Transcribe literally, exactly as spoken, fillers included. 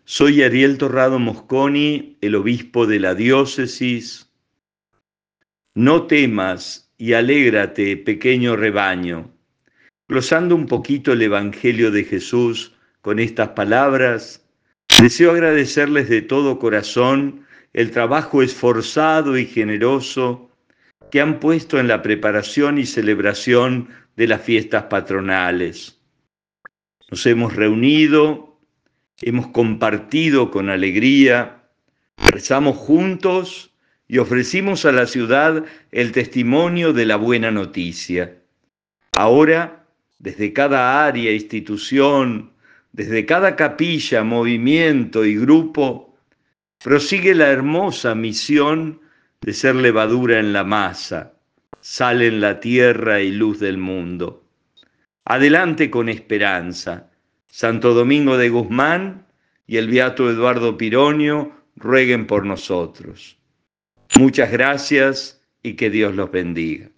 Soy Ariel Torrado Mosconi, el obispo de la diócesis. No temas y alégrate, pequeño rebaño. Glosando un poquito el Evangelio de Jesús con estas palabras, deseo agradecerles de todo corazón el trabajo esforzado y generoso que han puesto en la preparación y celebración de las fiestas patronales. Nos hemos reunido, hemos compartido con alegría, rezamos juntos y ofrecimos a la ciudad el testimonio de la buena noticia. Ahora, desde cada área, institución, desde cada capilla, movimiento y grupo, prosigue la hermosa misión de ser levadura en la masa, sal en la tierra y luz del mundo. Adelante con esperanza. Santo Domingo de Guzmán y el beato Eduardo Pironio rueguen por nosotros. Muchas gracias y que Dios los bendiga.